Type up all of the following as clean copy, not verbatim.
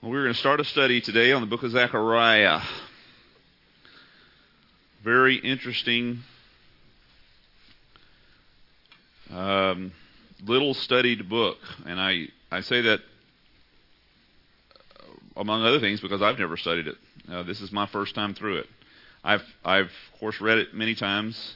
Well, we're going to start a study today on the book of Zechariah. Very interesting, little studied book. And I say that among other things because I've never studied it. This is my first time through it. I've of course read it many times,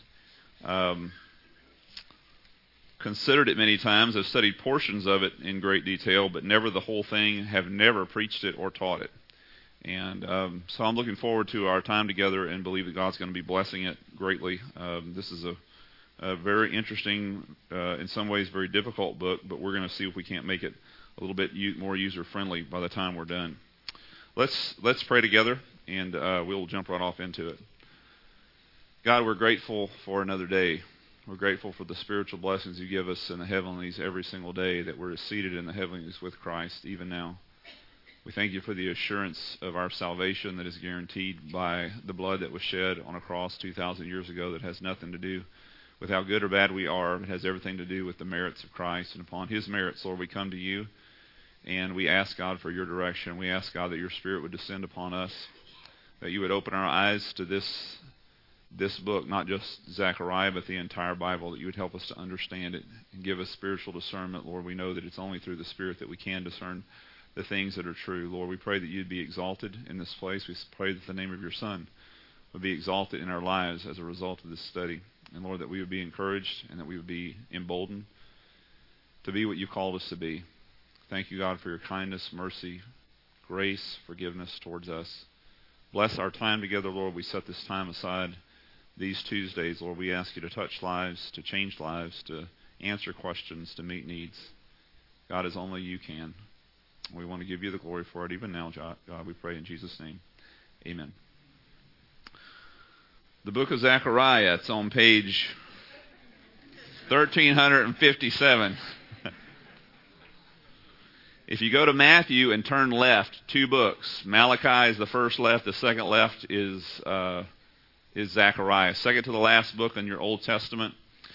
considered it many times. I've studied portions of it in great detail, but never the whole thing. Have never preached it or taught it. And so I'm looking forward to our time together and believe that God's going to be blessing it greatly. This is a very interesting, in some ways very difficult book, but we're going to see if we can't make it a little bit more user-friendly by the time we're done. Let's pray together, and we'll jump right off into it. God, we're grateful for another day. We're grateful for the spiritual blessings you give us in the heavenlies every single day, that we're seated in the heavenlies with Christ even now. We thank you for the assurance of our salvation that is guaranteed by the blood that was shed on a cross 2,000 years ago, that has nothing to do with how good or bad we are. It has everything to do with the merits of Christ. And upon his merits, Lord, we come to you and we ask, God, for your direction. We ask, God, that your Spirit would descend upon us, that you would open our eyes to this book, not just Zechariah, but the entire Bible, that you would help us to understand it and give us spiritual discernment. Lord, we know that it's only through the Spirit that we can discern the things that are true. Lord, we pray that you'd be exalted in this place. We pray that the name of your Son would be exalted in our lives as a result of this study. And Lord, that we would be encouraged and that we would be emboldened to be what you called us to be. Thank you, God, for your kindness, mercy, grace, forgiveness towards us. Bless our time together, Lord. We set this time aside these Tuesdays, Lord. We ask you to touch lives, to change lives, to answer questions, to meet needs. God, as only you can. We want to give you the glory for it even now, God, we pray in Jesus' name. Amen. The book of Zechariah, it's on page 1357. If you go to Matthew and turn left, 2 books. Malachi is the first left. The second left is Zechariah. Second to the last book in your Old Testament.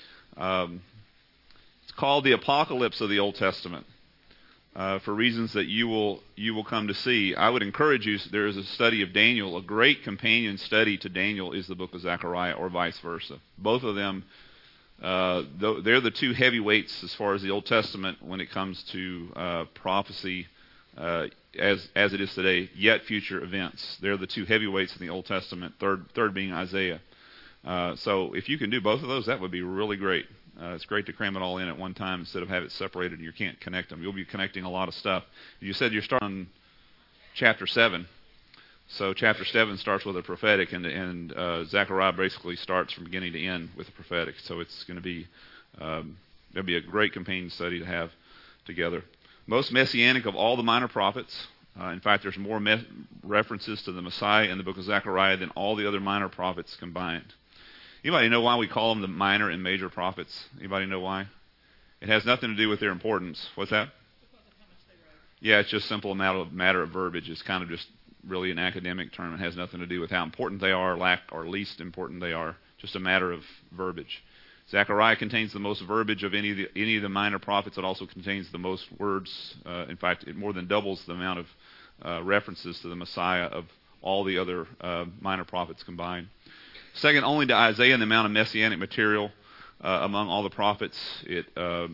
It's called the Apocalypse of the Old Testament. For reasons that you will come to see. I would encourage you, there is a study of Daniel. A great companion study to Daniel is the book of Zechariah, or vice versa. Both of them, they're the 2 heavyweights as far as the Old Testament when it comes to prophecy as it is today, yet future events. They're the 2 heavyweights in the Old Testament, third being Isaiah. So if you can do both of those, that would be really great. It's great to cram it all in at one time instead of have it separated and you can't connect them. You'll be connecting a lot of stuff. You said you're starting on chapter 7. So chapter 7 starts with a prophetic, and Zechariah basically starts from beginning to end with a prophetic. So it's going to be it'll be a great companion study to have together. Most messianic of all the minor prophets. In fact, there's more references to the Messiah in the book of Zechariah than all the other minor prophets combined. Anybody know why we call them the minor and major prophets? Anybody know why? It has nothing to do with their importance. What's that? Yeah, it's just simple matter of verbiage. It's kind of just really an academic term. It has nothing to do with how important they are, or least important they are. Just a matter of verbiage. Zechariah contains the most verbiage of any of the minor prophets. It also contains the most words. In fact, it more than doubles the amount of references to the Messiah of all the other minor prophets combined. Second only to Isaiah in the amount of messianic material among all the prophets. It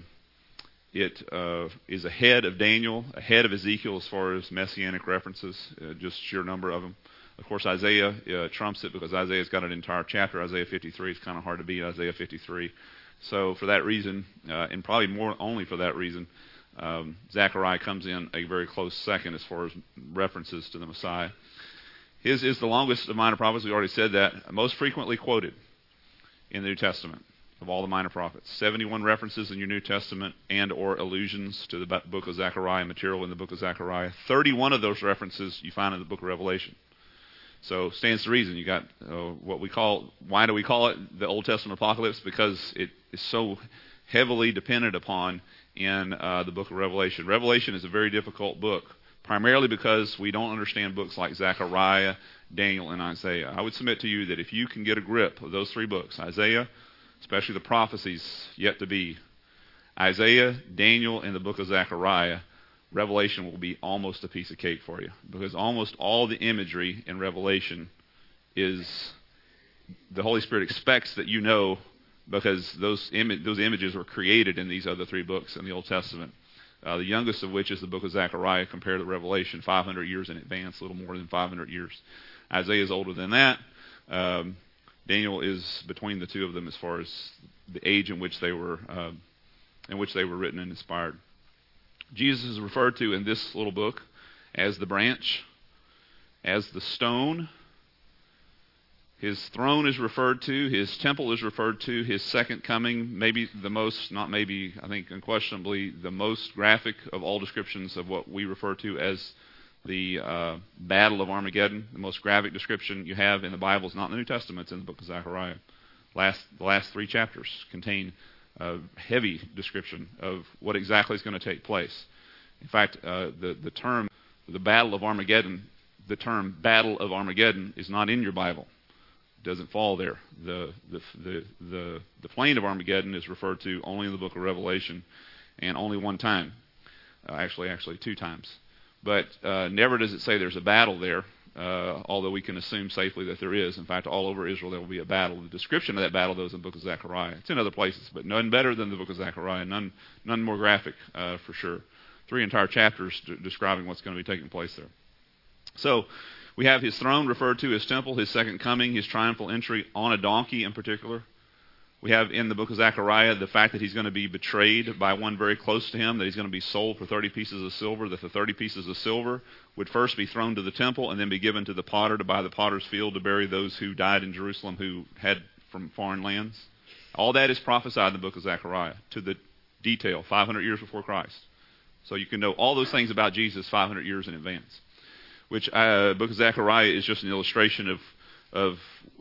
is ahead of Daniel, ahead of Ezekiel as far as messianic references, just sheer number of them. Of course, Isaiah trumps it because Isaiah's got an entire chapter. Isaiah 53 is kind of hard to beat Isaiah 53. So for that reason, and probably more only for that reason, Zechariah comes in a very close second as far as references to the Messiah. His is the longest of minor prophets. We already said that. Most frequently quoted in the New Testament of all the minor prophets. 71 references in your New Testament and or allusions to the book of Zechariah, material in the book of Zechariah. 31 of those references you find in the book of Revelation. So stands to reason. You got what we call, why do we call it the Old Testament Apocalypse? Because it is so heavily dependent upon in the book of Revelation. Revelation is a very difficult book. Primarily because we don't understand books like Zechariah, Daniel, and Isaiah. I would submit to you that if you can get a grip of those 3 books, Isaiah, especially the prophecies yet to be, Isaiah, Daniel, and the book of Zechariah, Revelation will be almost a piece of cake for you, because almost all the imagery in Revelation is the Holy Spirit expects that you know, because those images were created in these other three books in the Old Testament. The youngest of which is the book of Zechariah compared to Revelation, 500 years in advance, a little more than 500 years. Isaiah is older than that. Daniel is between the two of them as far as the age in which they were written and inspired. Jesus is referred to in this little book as the branch, as the stone. His throne is referred to. His temple is referred to. His second coming, maybe the most, not maybe, I think unquestionably, the most graphic of all descriptions of what we refer to as the Battle of Armageddon. The most graphic description you have in the Bible is not in the New Testament, it's in the book of Zechariah. The last three chapters contain a heavy description of what exactly is going to take place. In fact, the term, the Battle of Armageddon, the term Battle of Armageddon is not in your Bible. Doesn't fall there. The plain of Armageddon is referred to only in the book of Revelation, and only one time, actually two times. But never does it say there's a battle there, although we can assume safely that there is. In fact, all over Israel there will be a battle. The description of that battle, though, is in the book of Zechariah. It's in other places, but none better than the book of Zechariah. None more graphic, for sure. 3 entire chapters describing what's going to be taking place there. So we have his throne referred to, his temple, his second coming, his triumphal entry on a donkey in particular. We have in the book of Zechariah the fact that he's going to be betrayed by one very close to him, that he's going to be sold for 30 pieces of silver, that the 30 pieces of silver would first be thrown to the temple and then be given to the potter to buy the potter's field to bury those who died in Jerusalem who had from foreign lands. All that is prophesied in the book of Zechariah to the detail, 500 years before Christ. So you can know all those things about Jesus 500 years in advance. Which book of Zechariah is just an illustration of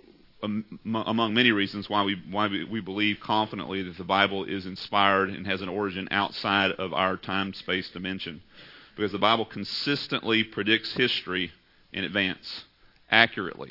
among many reasons why we believe confidently that the Bible is inspired and has an origin outside of our time-space dimension. Because the Bible consistently predicts history in advance, accurately,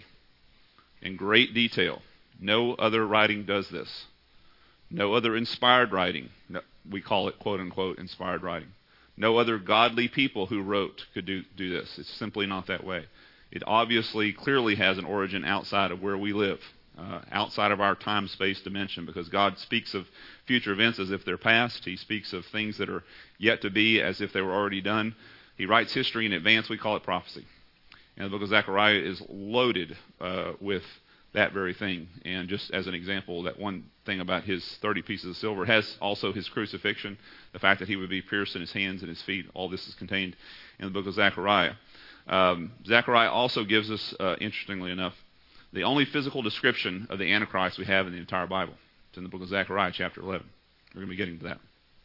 in great detail. No other writing does this. No other inspired writing, we call it quote-unquote inspired writing. No other godly people who wrote could do this. It's simply not that way. It obviously, clearly has an origin outside of where we live, outside of our time-space dimension, because God speaks of future events as if they're past. He speaks of things that are yet to be as if they were already done. He writes history in advance. We call it prophecy. And the book of Zechariah is loaded with that very thing. And just as an example, that one thing about his 30 pieces of silver has also his crucifixion, the fact that he would be pierced in his hands and his feet. All this is contained in the book of Zechariah. Zechariah also gives us, interestingly enough, the only physical description of the Antichrist we have in the entire Bible. It's in the book of Zechariah, chapter 11. We're going to be getting to that.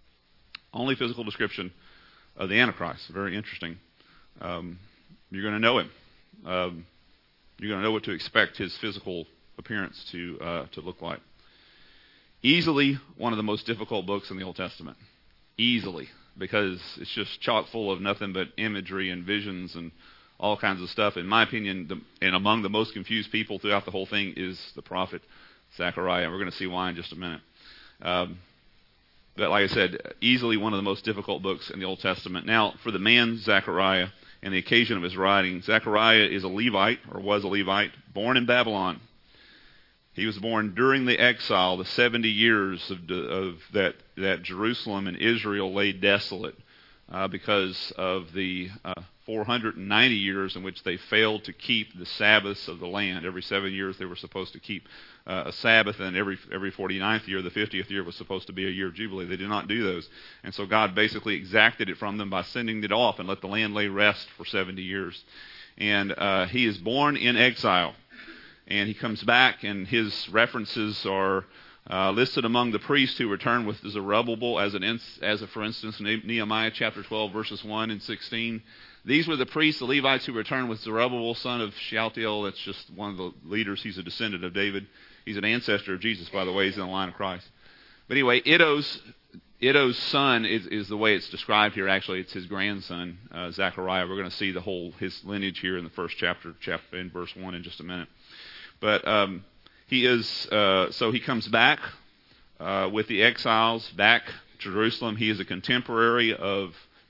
Only physical description of the Antichrist. Very interesting. You're going to know him. You're going to know what to expect his physical appearance to look like. Easily one of the most difficult books in the Old Testament. Easily. Because it's just chock full of nothing but imagery and visions and all kinds of stuff. In my opinion, and among the most confused people throughout the whole thing is the prophet Zechariah. We're going to see why in just a minute. But like I said, easily one of the most difficult books in the Old Testament. Now, for the man Zechariah and the occasion of his writing, Zechariah is a Levite, or was a Levite, born in Babylon. He was born during the exile, the 70 years of that Jerusalem and Israel lay desolate because of the 490 years in which they failed to keep the Sabbaths of the land. Every 7 years they were supposed to keep a Sabbath, and every 49th year, the 50th year, was supposed to be a year of Jubilee. They did not do those. And so God basically exacted it from them by sending it off and let the land lay rest for 70 years. And he is born in exile. And he comes back, and his references are listed among the priests who returned with Zerubbabel, as for instance, Nehemiah chapter 12, verses 1 and 16. These were the priests, the Levites, who returned with Zerubbabel, son of Shealtiel. That's just one of the leaders. He's a descendant of David. He's an ancestor of Jesus, by the way. He's in the line of Christ. But anyway, Iddo's son is the way it's described here. Actually, it's his grandson, Zechariah. We're going to see his lineage here in the first chapter in verse 1 in just a minute. But so he comes back with the exiles back to Jerusalem. He is a contemporary of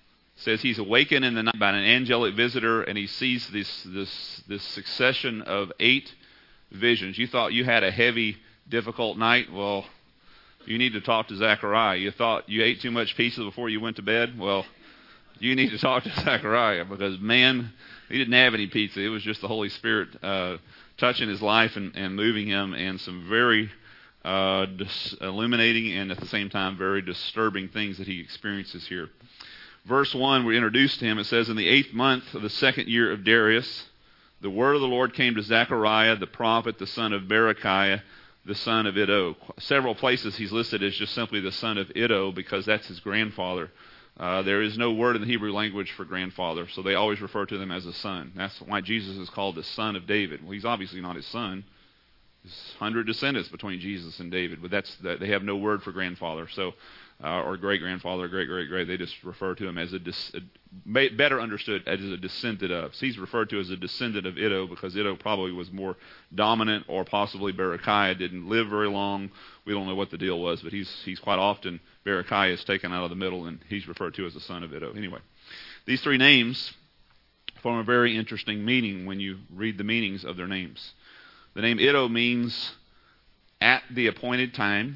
says he's awakened in the night by an angelic visitor, and he sees this succession of 8 visions. You thought you had a heavy, difficult night? Well, you need to talk to Zechariah. You thought you ate too much pizza before you went to bed? Well, you need to talk to Zechariah, because, man, he didn't have any pizza. It was just the Holy Spirit touching his life and moving him, and some very illuminating and at the same time very disturbing things that he experiences here. Verse 1, we're introduced to him. It says, in the 8th month of the 2nd year of Darius, the word of the Lord came to Zechariah, the prophet, the son of Berechiah, the son of Iddo. Several places he's listed as just simply the son of Iddo, because that's his grandfather. There is no word in the Hebrew language for grandfather, so they always refer to them as a son. That's why Jesus is called the son of David. Well, he's obviously not his son. There's 100 descendants between Jesus and David, but they have no word for grandfather, so or great-grandfather, great-great-great. They just refer to him as better understood as a descendant of. So he's referred to as a descendant of Iddo, because Iddo probably was more dominant, or possibly Berechiah didn't live very long. We don't know what the deal was, but he's quite often, Berechiah is taken out of the middle, and he's referred to as the son of Iddo. Anyway, these 3 names form a very interesting meaning when you read the meanings of their names. The name Iddo means at the appointed time.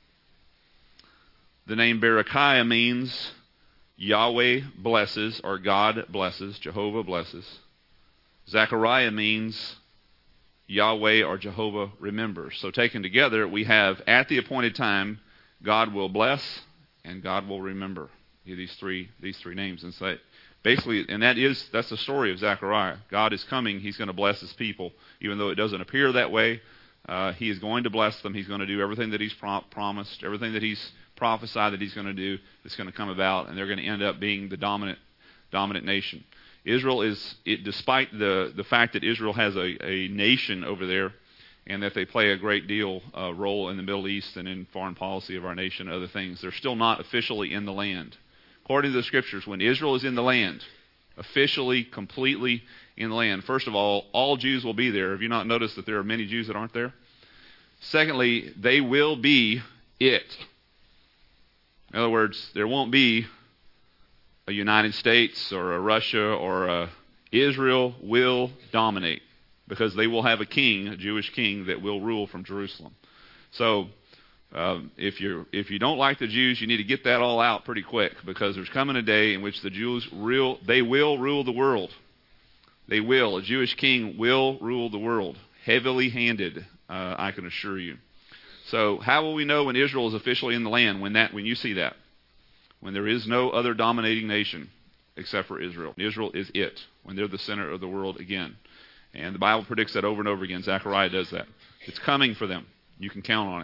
The name Berechiah means Yahweh blesses, or God blesses, Jehovah blesses. Zechariah means Yahweh or Jehovah remembers. So taken together, we have at the appointed time, God will bless and God will remember. These three names. And so basically, and that's the story of Zechariah. God is coming. He's going to bless his people, even though it doesn't appear that way. He is going to bless them. He's going to do everything that he's promised, everything that he's prophesied that he's going to do. It's going to come about, and they're going to end up being the dominant nation. Israel is, despite the fact that Israel has a nation over there, and that they play a great deal role in the Middle East and in foreign policy of our nation and other things, they're still not officially in the land. According to the Scriptures, when Israel is in the land, officially, completely in the land, first of all Jews will be there. Have you not noticed that there are many Jews that aren't there? Secondly, they will be it. In other words, there won't be a United States or a Russia or Israel will dominate, because they will have a king, a Jewish king, that will rule from Jerusalem. So if you don't like the Jews, you need to get that all out pretty quick, because there's coming a day in which the Jews they will rule the world. They will. A Jewish king will rule the world, heavily handed, I can assure you. So how will we know when Israel is officially in the land? When you see that, when there is no other dominating nation except for Israel. Israel is it, when they're the center of the world again. And the Bible predicts that over and over again. Zechariah does that. It's coming for them. You can count on it.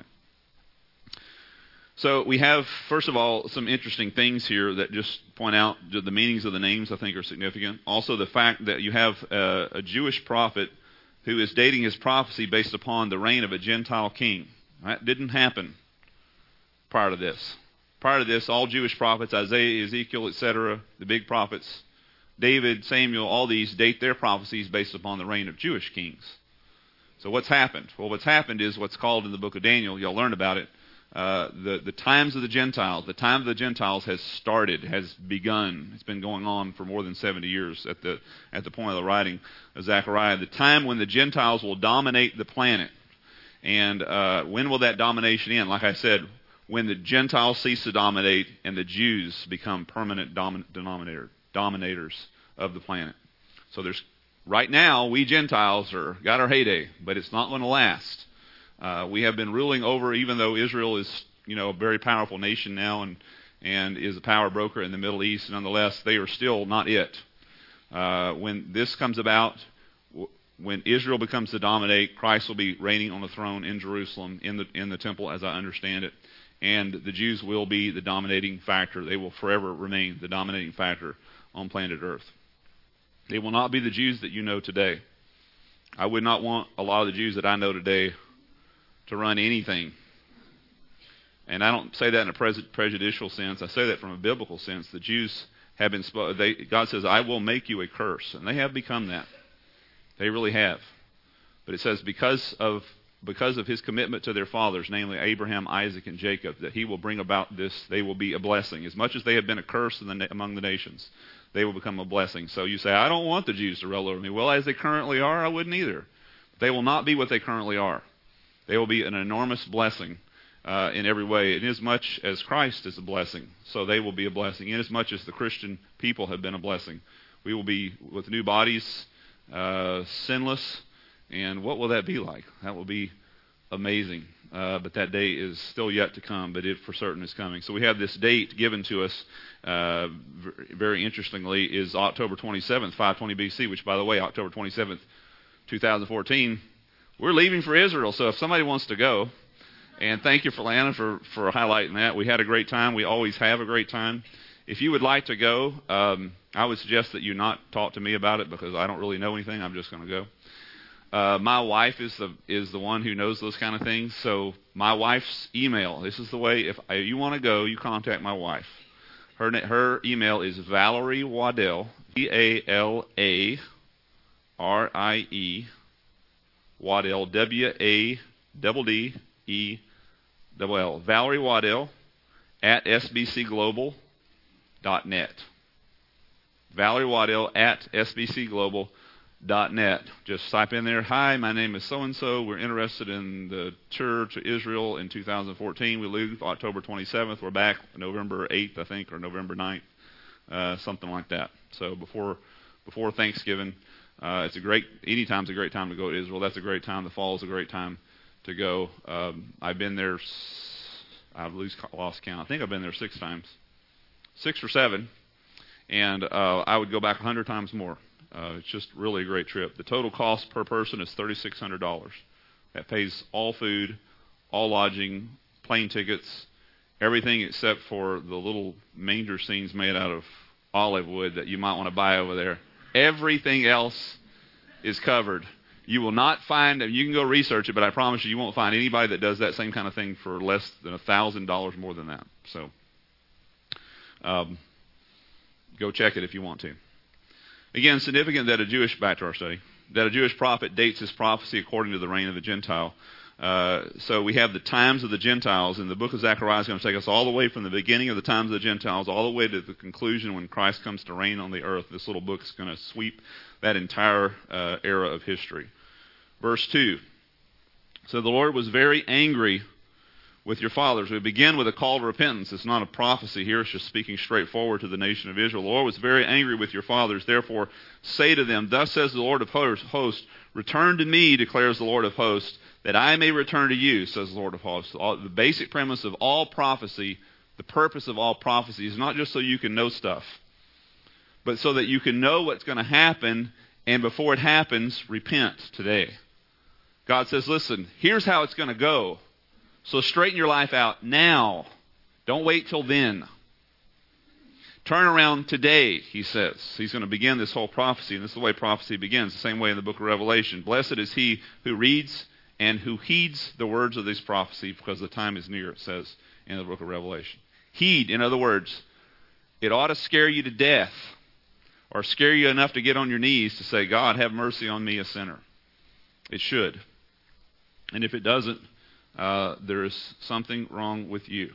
So we have, first of all, some interesting things here that just point out the meanings of the names, I think, are significant. Also, the fact that you have a Jewish prophet who is dating his prophecy based upon the reign of a Gentile king. That didn't happen prior to this. Prior to this, all Jewish prophets, Isaiah, Ezekiel, etc., the big prophets, David, Samuel, all these date their prophecies based upon the reign of Jewish kings. So what's happened? Well, what's happened is what's called in the book of Daniel, you'll learn about it, the times of the Gentiles. The time of the Gentiles has started, has begun. It's been going on for more than 70 years at the point of the writing of Zechariah. The time when the Gentiles will dominate the planet. And when will that domination end? Like I said, when the Gentiles cease to dominate and the Jews become permanent dominators of the planet. So right now, we Gentiles got our heyday, but it's not going to last. We have been ruling over, even though Israel is a very powerful nation now and is a power broker in the Middle East, nonetheless, they are still not it. When this comes about, when Israel becomes to dominate, Christ will be reigning on the throne in Jerusalem, in the temple, as I understand it. And the Jews will be the dominating factor. They will forever remain the dominating factor on planet Earth. They will not be the Jews that you know today. I would not want a lot of the Jews that I know today to run anything. And I don't say that in a prejudicial sense. I say that from a biblical sense. The Jews have been God says, I will make you a curse. And they have become that. They really have. But it says, because of because of his commitment to their fathers, namely Abraham, Isaac, and Jacob, that he will bring about this. They will be a blessing. As much as they have been a curse among the nations, they will become a blessing. So you say, I don't want the Jews to rule over me. Well, as they currently are, I wouldn't either. They will not be what they currently are. They will be an enormous blessing in every way, inasmuch as Christ is a blessing. So they will be a blessing, inasmuch as the Christian people have been a blessing. We will be with new bodies, sinless, and what will that be like? That will be amazing. But that day is still yet to come, but it for certain is coming. So we have this date given to us, very interestingly, is October 27th, 520 BC, which, by the way, October 27th, 2014, we're leaving for Israel. So if somebody wants to go, and thank you for Lana for highlighting that. We had a great time. We always have a great time. If you would like to go, I would suggest that you not talk to me about it because I don't really know anything. I'm just going to go. My wife is the one who knows those kind of things. So my wife's email, this is the way, if you want to go, you contact my wife. Her email is Valerie Waddell, VALARIE, Waddell, WADDELL, Valerie Waddell at sbcglobal.net. Valerie Waddell at sbcglobal.net. Just type in there, hi, my name is so-and-so. We're interested in the tour to Israel in 2014. We leave October 27th. We're back November 8th, I think, or November 9th, something like that. So before Thanksgiving, anytime's a great time to go to Israel. That's a great time. The fall is a great time to go. I've been there, I've lost count. I think I've been there 6 times. 6 or 7. And I would go back 100 times more. It's just really a great trip. The total cost per person is $3,600. That pays all food, all lodging, plane tickets, everything except for the little manger scenes made out of olive wood that you might want to buy over there. Everything else is covered. You will not find, you can go research it, but I promise you won't find anybody that does that same kind of thing for less than $1,000 more than that. So go check it if you want to. Again, significant that back to our study, that a Jewish prophet dates his prophecy according to the reign of the Gentile. So we have the times of the Gentiles, and the book of Zechariah is going to take us all the way from the beginning of the times of the Gentiles all the way to the conclusion when Christ comes to reign on the earth. This little book is going to sweep that entire era of history. Verse 2. So the Lord was very angry with your fathers. We begin with a call to repentance. It's not a prophecy here. It's just speaking straightforward to the nation of Israel. The Lord was very angry with your fathers. Therefore, say to them, thus says the Lord of hosts, return to me, declares the Lord of hosts, that I may return to you, says the Lord of hosts. The basic premise of all prophecy, the purpose of all prophecy is not just so you can know stuff, but so that you can know what's going to happen, and before it happens, repent today. God says, listen, here's how it's going to go. So straighten your life out now. Don't wait till then. Turn around today, he says. He's going to begin this whole prophecy, and this is the way prophecy begins, the same way in the book of Revelation. Blessed is he who reads and who heeds the words of this prophecy, because the time is near, it says in the book of Revelation. Heed, in other words, it ought to scare you to death, or scare you enough to get on your knees to say, God, have mercy on me, a sinner. It should. And if it doesn't, there is something wrong with you.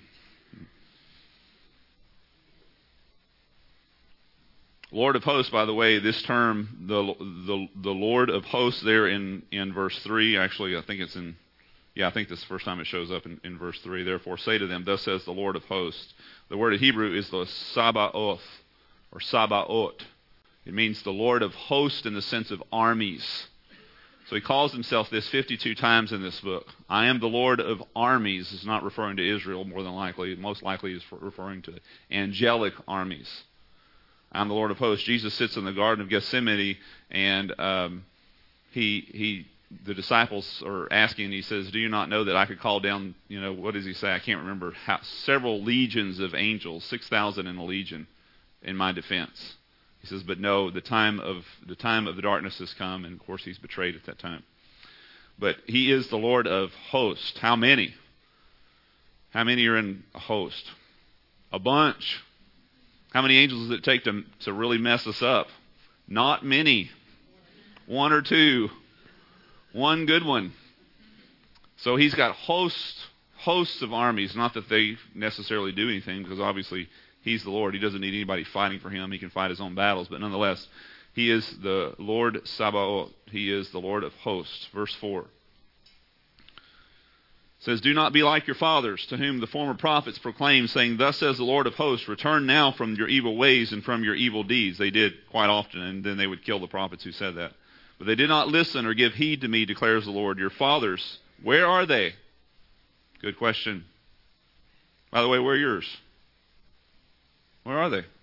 Lord of hosts, by the way, this term, the Lord of hosts there in verse 3, actually I think it's in, I think this is the first time it shows up in verse 3. Therefore say to them, thus says the Lord of hosts. The word in Hebrew is the Sabaoth, or Sabaot. It means the Lord of hosts in the sense of armies. So he calls himself this 52 times in this book. I am the Lord of armies. Is not referring to Israel, more than likely. Most likely is referring to angelic armies. I'm the Lord of hosts. Jesus sits in the Garden of Gethsemane, and the disciples are asking, he says, do you not know that I could call down, what does he say? I can't remember. Several legions of angels, 6,000 in a legion, in my defense. He says, but no, the time of the darkness has come, and of course he's betrayed at that time. But he is the Lord of hosts. How many? How many are in a host? A bunch. How many angels does it take to really mess us up? Not many. 1 or 2. One good one. So he's got hosts of armies. Not that they necessarily do anything, because obviously he's the Lord. He doesn't need anybody fighting for him. He can fight his own battles. But nonetheless, he is the Lord Sabaoth. He is the Lord of hosts. Verse 4. It says, do not be like your fathers, to whom the former prophets proclaimed, saying, thus says the Lord of hosts, return now from your evil ways and from your evil deeds. They did quite often, and then they would kill the prophets who said that. But they did not listen or give heed to me, declares the Lord. Your fathers, where are they? Good question. By the way, where are yours? Where are they?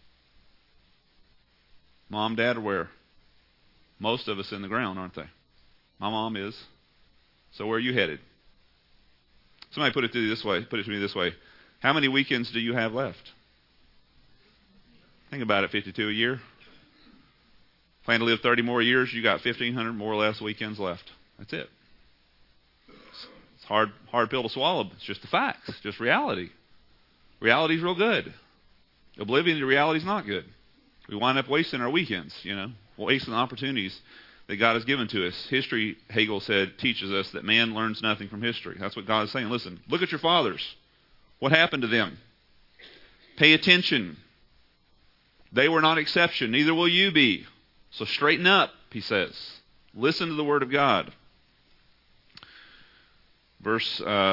Mom, Dad, or where? Most of us in the ground, aren't they? My mom is. So where are you headed? Somebody put it to me this way. How many weekends do you have left? Think about it, 52 a year. Plan to live 30 more years, you got 1,500 more or less weekends left. That's it. It's hard pill to swallow. It's just the facts. It's just reality. Reality's real good. Oblivion to reality is not good. We wind up wasting our weekends, wasting the opportunities that God has given to us. History, Hegel said, teaches us that man learns nothing from history. That's what God is saying. Listen, look at your fathers. What happened to them? Pay attention. They were not exception. Neither will you be. So straighten up, he says. Listen to the word of God. Verse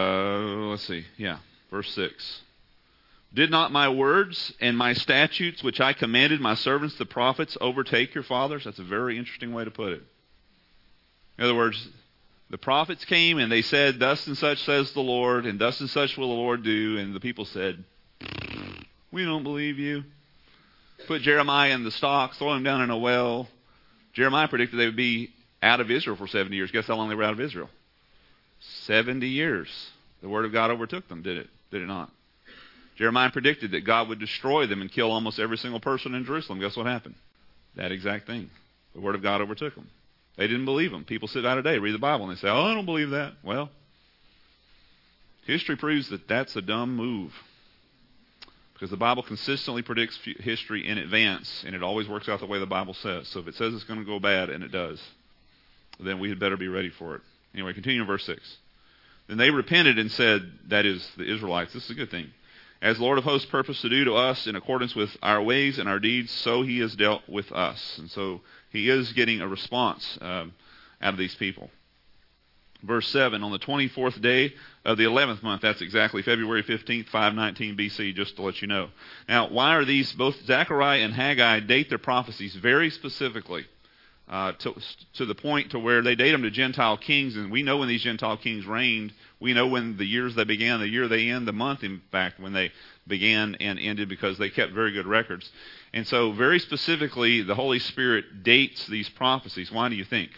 6. Did not my words and my statutes, which I commanded my servants the prophets, overtake your fathers? That's a very interesting way to put it. In other words, the prophets came and they said, thus and such says the Lord, and thus and such will the Lord do. And the people said, we don't believe you. Put Jeremiah in the stocks, throw him down in a well. Jeremiah predicted they would be out of Israel for 70 years. Guess how long they were out of Israel? 70 years. The word of God overtook them, did it? Did it not? Jeremiah predicted that God would destroy them and kill almost every single person in Jerusalem. Guess what happened? That exact thing. The word of God overtook them. They didn't believe him. People sit down today, read the Bible, and they say, I don't believe that. Well, history proves that that's a dumb move. Because the Bible consistently predicts history in advance, and it always works out the way the Bible says. So if it says it's going to go bad, and it does, then we had better be ready for it. Anyway, continue in verse 6. Then they repented and said, that is, the Israelites, this is a good thing. As the Lord of hosts purposed to do to us in accordance with our ways and our deeds, so he has dealt with us. And so he is getting a response out of these people. Verse 7, on the 24th day of the 11th month, that's exactly February 15th, 519 BC, just to let you know. Now, why are these, both Zechariah and Haggai date their prophecies very specifically to the point to where they date them to Gentile kings, and we know when these Gentile kings reigned. We know when the years they began, the year they end, the month, in fact, when they began and ended, because they kept very good records. And so very specifically, the Holy Spirit dates these prophecies. Why do you think?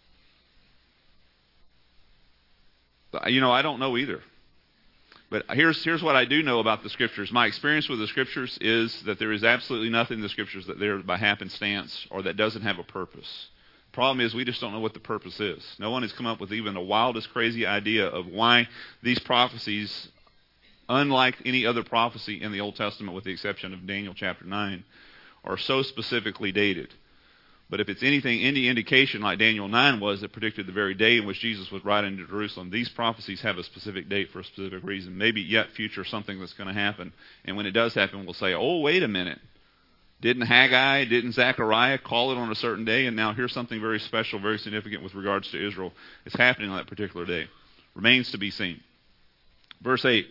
I don't know either. But here's what I do know about the Scriptures. My experience with the Scriptures is that there is absolutely nothing in the Scriptures that they're by happenstance or that doesn't have a purpose. The problem is we just don't know what the purpose is. No one has come up with even the wildest crazy idea of why these prophecies, unlike any other prophecy in the Old Testament with the exception of Daniel chapter 9, are so specifically dated. But if it's anything, any indication like Daniel 9 was that predicted the very day in which Jesus was riding into Jerusalem, these prophecies have a specific date for a specific reason. Maybe yet future something that's going to happen. And when it does happen, we'll say, oh, wait a minute. Didn't Haggai, didn't Zechariah call it on a certain day? And now here's something very special, very significant with regards to Israel. It's happening on that particular day. Remains to be seen. Verse 8.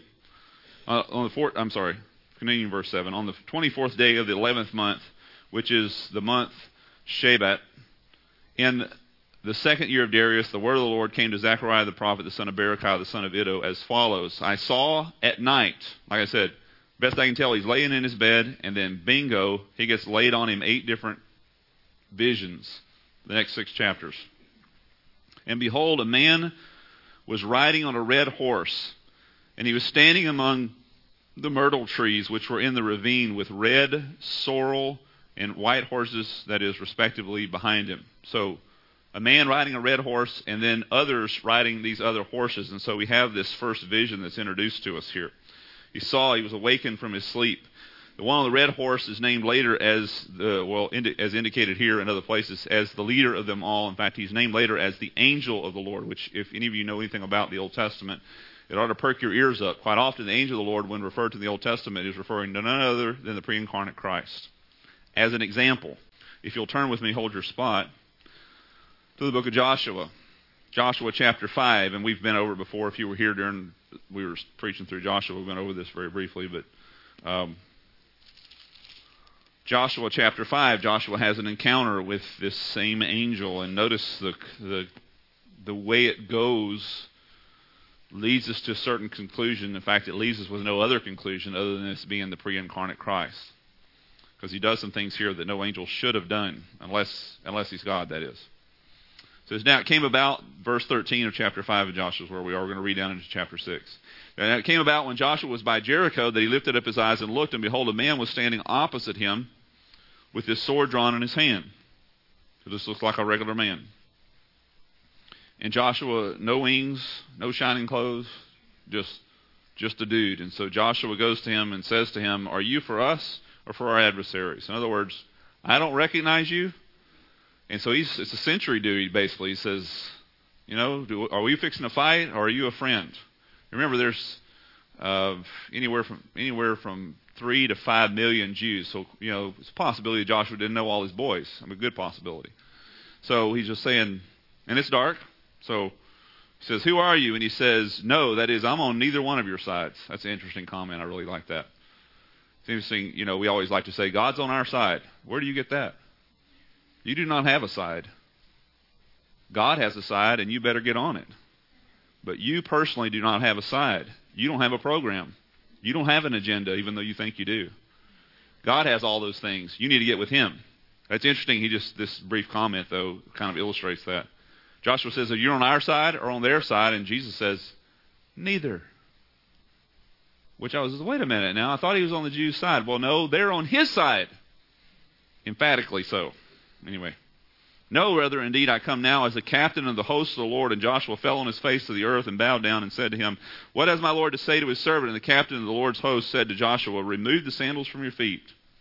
Continuing verse 7. On the 24th day of the 11th month, which is the month Shebat, in the second year of Darius, the word of the Lord came to Zechariah the prophet, the son of Berechiah, the son of Iddo, as follows. I saw at night, like I said, best I can tell, he's laying in his bed, and then bingo, he gets laid on him 8 different visions, the next 6 chapters. And behold, a man was riding on a red horse, and he was standing among the myrtle trees which were in the ravine with red, sorrel, and white horses, that is, respectively, behind him. So a man riding a red horse, and then others riding these other horses. And so we have this first vision that's introduced to us here. He was awakened from his sleep. The one on the red horse is named later as as indicated here in other places, as the leader of them all. In fact, he's named later as the angel of the Lord, which, if any of you know anything about the Old Testament, it ought to perk your ears up. Quite often, the angel of the Lord, when referred to in the Old Testament, is referring to none other than the pre-incarnate Christ. As an example, if you'll turn with me, hold your spot, to the book of Joshua. Joshua chapter 5, and we've been over it before. If you were here during, we were preaching through Joshua, we went over this very briefly, but Joshua chapter 5, Joshua has an encounter with this same angel, and notice the way it goes leads us to a certain conclusion. In fact, it leaves us with no other conclusion other than this being the pre-incarnate Christ, because he does some things here that no angel should have done, unless he's God, that is. It says, now it came about, verse 13 of chapter 5 of Joshua is where we are. We're going to read down into chapter 6. And it came about when Joshua was by Jericho that he lifted up his eyes and looked, and behold, a man was standing opposite him with his sword drawn in his hand. So this looks like a regular man. And Joshua, no wings, no shining clothes, just a dude. And so Joshua goes to him and says to him, are you for us or for our adversaries? In other words, I don't recognize you. And so it's a sentry dude, basically. He says, are we fixing to fight, or are you a friend? Remember, there's anywhere from 3 to 5 million Jews. So, it's a possibility Joshua didn't know all his boys. A good possibility. So he's just saying, and it's dark. So he says, who are you? And he says, no, that is, I'm on neither one of your sides. That's an interesting comment. I really like that. It's interesting, we always like to say, God's on our side. Where do you get that? You do not have a side. God has a side, and you better get on it. But you personally do not have a side. You don't have a program. You don't have an agenda, even though you think you do. God has all those things. You need to get with him. That's interesting. This brief comment, though, kind of illustrates that. Joshua says, are you on our side or on their side? And Jesus says, neither. Which I was, wait a minute now. I thought he was on the Jews' side. Well, no, they're on his side. Emphatically so. Anyway. No, rather, indeed, I come now as the captain of the host of the Lord. And Joshua fell on his face to the earth and bowed down and said to him, what has my Lord to say to his servant? And the captain of the Lord's host said to Joshua, remove the sandals from your feet.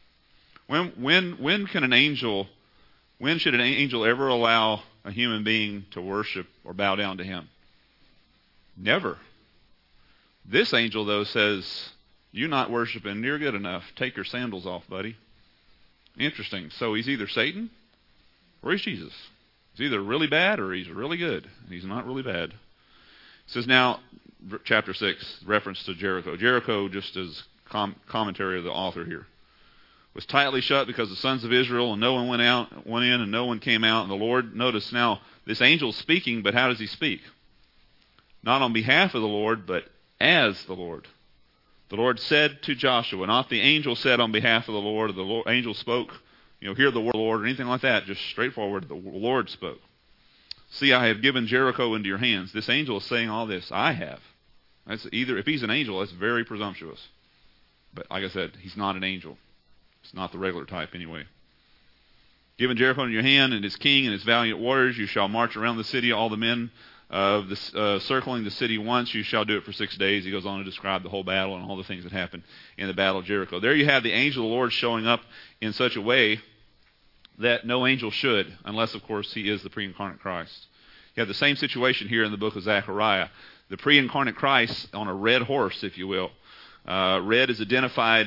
When should an angel ever allow a human being to worship or bow down to him? Never. This angel, though, says, you're not worshiping near good enough. Take your sandals off, buddy. Interesting. So he's either Satan or he's Jesus. He's either really bad or he's really good. And he's not really bad. It says now, chapter 6, reference to Jericho. Jericho, just as commentary of the author here, was tightly shut because the sons of Israel, and no one went in, and no one came out. And the Lord, notice now, this angel's speaking, but how does he speak? Not on behalf of the Lord, but as the Lord. The Lord said to Joshua, not the angel said on behalf of the Lord, or the angel spoke, hear the word of the Lord, or anything like that, just straightforward, the Lord spoke. See, I have given Jericho into your hands. This angel is saying all this. I have. That's either, if he's an angel, that's very presumptuous. But like I said, he's not an angel. It's not the regular type anyway. Given Jericho in your hand, and his king and his valiant warriors, you shall march around the city, all the men of circling the city once. You shall do it for 6 days. He goes on to describe the whole battle and all the things that happened in the battle of Jericho. There you have the angel of the Lord showing up in such a way that no angel should, unless, of course, he is the pre-incarnate Christ. You have the same situation here in the book of Zechariah. The pre-incarnate Christ on a red horse, if you will. Red is identified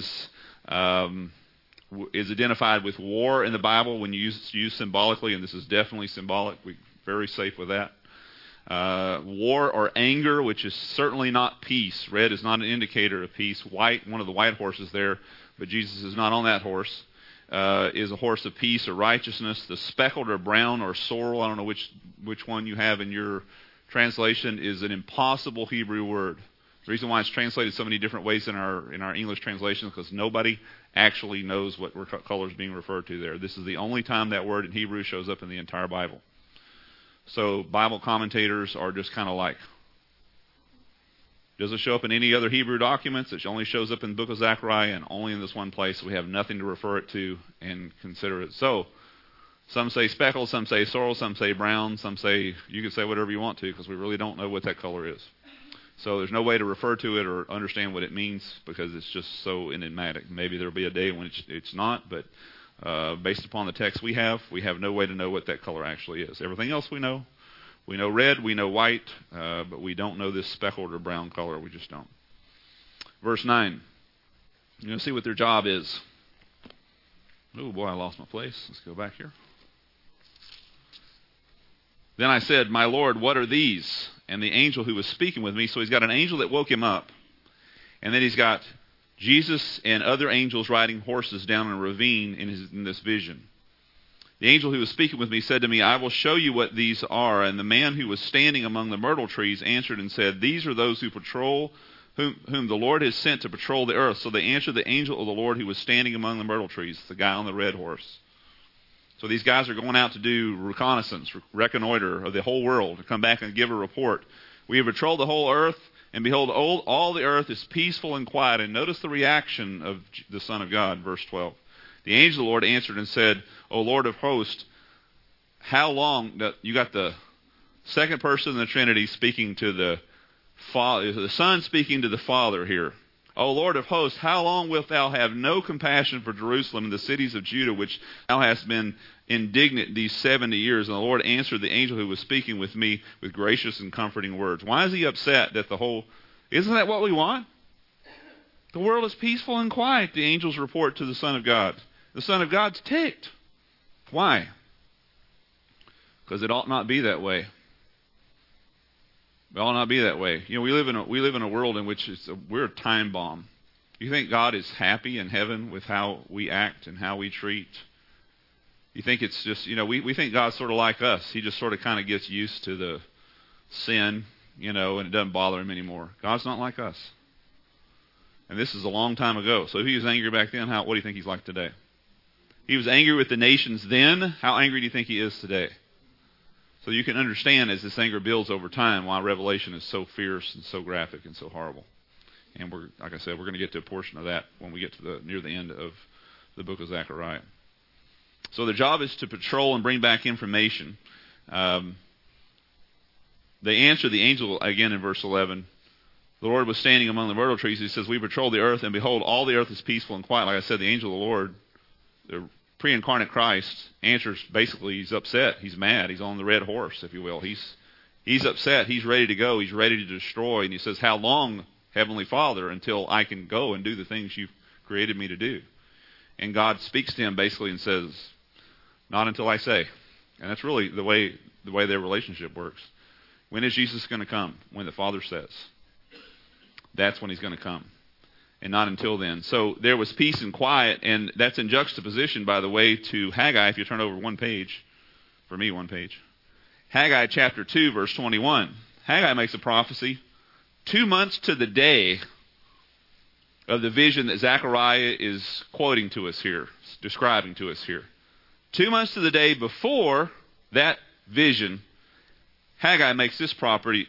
with war in the Bible when you use symbolically, and this is definitely symbolic. We're very safe with that. War or anger, which is certainly not peace. Red is not an indicator of peace. White, one of the white horses there, but Jesus is not on that horse, is a horse of peace or righteousness. The speckled or brown or sorrel, I don't know which one you have in your translation, is an impossible Hebrew word. The reason why it's translated so many different ways in our English translation is because nobody actually knows what color is being referred to there. This is the only time that word in Hebrew shows up in the entire Bible. So Bible commentators are just kind of like, does it show up in any other Hebrew documents? It only shows up in the book of Zechariah and only in this one place. We have nothing to refer it to and consider it. So some say speckled, some say sorrel, some say brown, some say, you can say whatever you want to because we really don't know what that color is. So there's no way to refer to it or understand what it means because it's just so enigmatic. Maybe there'll be a day when it's not, but based upon the text we have no way to know what that color actually is. Everything else we know. We know red, we know white, but we don't know this speckled or brown color. We just don't. Verse 9. You're going to see what their job is. Oh boy, I lost my place. Let's go back here. Then I said, my Lord, what are these? And the angel who was speaking with me, so he's got an angel that woke him up, and then he's got Jesus and other angels riding horses down a ravine in this vision. The angel who was speaking with me said to me, I will show you what these are. And the man who was standing among the myrtle trees answered and said, these are those who patrol, whom the Lord has sent to patrol the earth. So they answered the angel of the Lord who was standing among the myrtle trees, the guy on the red horse. So these guys are going out to do reconnaissance, reconnoiter of the whole world, to come back and give a report. We have patrolled the whole earth, and behold, all the earth is peaceful and quiet. And notice the reaction of the Son of God, verse 12. The angel of the Lord answered and said, O Lord of hosts, how long... You got the second person of the Trinity speaking to the Father, the Son speaking to the Father here. O Lord of hosts, how long wilt thou have no compassion for Jerusalem and the cities of Judah, which thou hast been indignant these 70 years? And the Lord answered the angel who was speaking with me with gracious and comforting words. Why is he upset that isn't that what we want? The world is peaceful and quiet, the angels report to the Son of God. The Son of God's ticked. Why? Because it ought not be that way. It ought not be that way. You know, we live in a world in which we're a time bomb. You think God is happy in heaven with how we act and how we treat? You think it's just, we think God's sort of like us. He just sort of kind of gets used to the sin, and it doesn't bother him anymore. God's not like us. And this is a long time ago. So if he was angry back then, what do you think he's like today? He was angry with the nations then. How angry do you think he is today? So you can understand as this anger builds over time why Revelation is so fierce and so graphic and so horrible. And like I said, we're going to get to a portion of that when we get to near the end of the book of Zechariah. So the job is to patrol and bring back information. They answer the angel again in verse 11. The Lord was standing among the myrtle trees. He says, we patrol the earth, and behold, all the earth is peaceful and quiet. Like I said, the angel of the Lord, the pre-incarnate Christ, answers basically he's upset. He's mad. He's on the red horse, if you will. He's upset. He's ready to go. He's ready to destroy. And he says, how long, Heavenly Father, until I can go and do the things you've created me to do? And God speaks to him basically and says, not until I say. And that's really the way their relationship works. When is Jesus going to come? When the Father says. That's when he's going to come. And not until then. So there was peace and quiet, and that's in juxtaposition, by the way, to Haggai. If you turn over one page, for me, one page. Haggai chapter 2, verse 21. Haggai makes a prophecy 2 months to the day of the vision that Zechariah is quoting to us here, describing to us here. 2 months to the day before that vision, Haggai makes this prophecy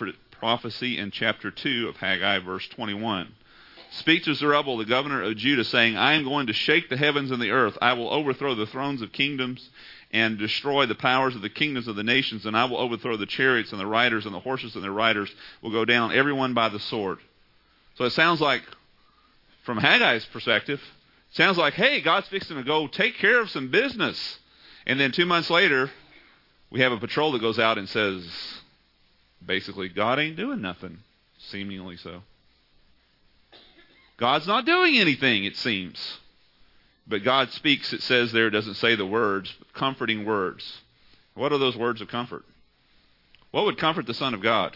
in chapter 2 of Haggai, verse 21. Speak to Zerubbabel, the governor of Judah, saying, I am going to shake the heavens and the earth. I will overthrow the thrones of kingdoms and destroy the powers of the kingdoms of the nations, and I will overthrow the chariots and the riders, and the horses and their riders will go down, everyone by the sword. So it sounds like, from Haggai's perspective, it sounds like, hey, God's fixing to go take care of some business. And then 2 months later, we have a patrol that goes out and says, basically, God ain't doing nothing, seemingly so. God's not doing anything, it seems. But God speaks, it says there, it doesn't say the words, comforting words. What are those words of comfort? What would comfort the Son of God?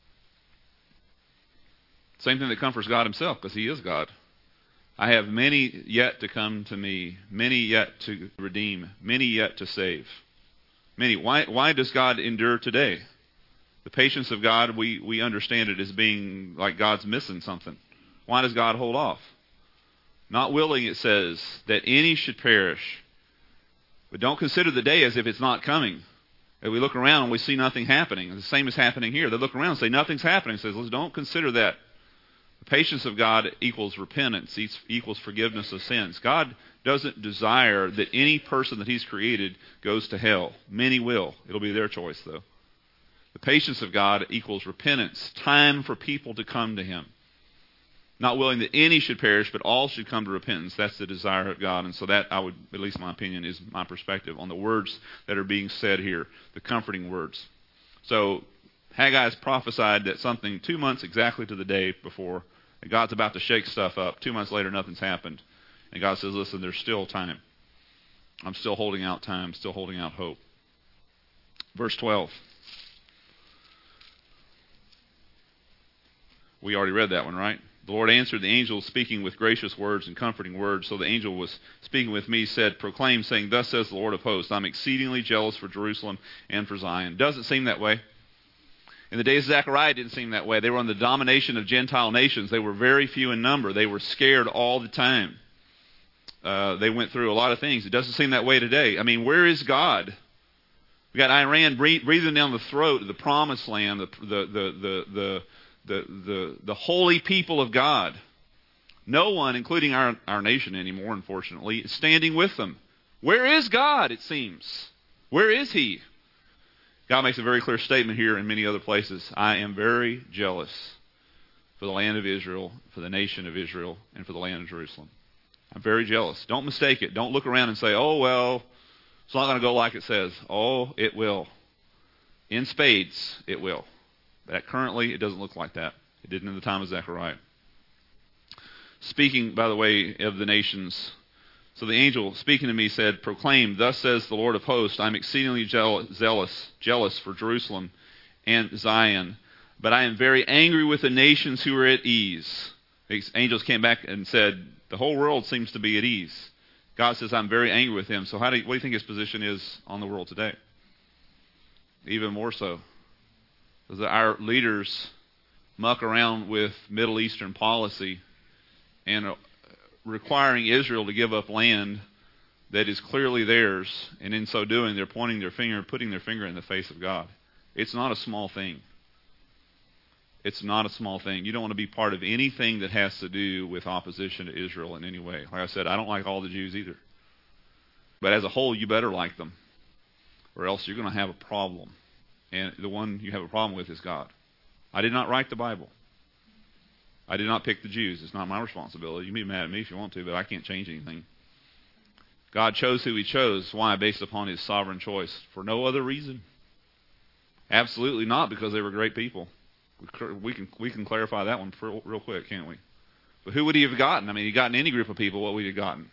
Same thing that comforts God himself, because he is God. I have many yet to come to me, many yet to redeem, many yet to save. Many. Why does God endure today? The patience of God, we understand it as being like God's missing something. Why does God hold off? Not willing, it says, that any should perish. But don't consider the day as if it's not coming. If we look around and we see nothing happening, the same is happening here. They look around and say nothing's happening. It says, don't consider that. The patience of God equals repentance, equals forgiveness of sins. God doesn't desire that any person that he's created goes to hell. Many will. It'll be their choice, though. The patience of God equals repentance, time for people to come to Him. Not willing that any should perish, but all should come to repentance. That's the desire of God. And so that, I would, at least my opinion, is my perspective on the words that are being said here, the comforting words. So Haggai has prophesied that something 2 months exactly to the day before, and God's about to shake stuff up. 2 months later, nothing's happened. And God says, listen, there's still time. I'm still holding out time, still holding out hope. Verse 12. We already read that one, right? The Lord answered the angel, speaking with gracious words and comforting words. So the angel was speaking with me, said, proclaim, saying, thus says the Lord of hosts, I'm exceedingly jealous for Jerusalem and for Zion. Doesn't seem that way. In the days of Zechariah, it didn't seem that way. They were under the domination of Gentile nations. They were very few in number. They were scared all the time. They went through a lot of things. It doesn't seem that way today. I mean, where is God? We got Iran breathing down the throat of the promised land, the holy people of God. No one, including our nation anymore, unfortunately, is standing with them. Where is God, it seems? Where is He? God makes a very clear statement here in many other places. I am very jealous for the land of Israel, for the nation of Israel, and for the land of Jerusalem. I'm very jealous. Don't mistake it. Don't look around and say, oh, well, it's not going to go like it says. Oh, it will. In spades, it will. But currently, it doesn't look like that. It didn't in the time of Zechariah. Speaking, by the way, of the nations, so the angel speaking to me said, proclaim, thus says the Lord of hosts, I'm exceedingly jealous for Jerusalem and Zion, but I am very angry with the nations who are at ease. The angels came back and said, the whole world seems to be at ease. God says, I'm very angry with them. So what do you think His position is on the world today? Even more so. Because our leaders muck around with Middle Eastern policy and requiring Israel to give up land that is clearly theirs, and in so doing, they're putting their finger in the face of God. It's not a small thing. It's not a small thing. You don't want to be part of anything that has to do with opposition to Israel in any way. Like I said, I don't like all the Jews either. But as a whole, you better like them, or else you're going to have a problem. And the one you have a problem with is God. I did not write the Bible. I did not pick the Jews. It's not my responsibility. You can be mad at me if you want to, but I can't change anything. God chose who He chose. Why? Based upon His sovereign choice. For no other reason. Absolutely not because they were great people. We can clarify that one real quick, can't we? But who would He have gotten? I mean, He gotten any group of people, what would He have gotten?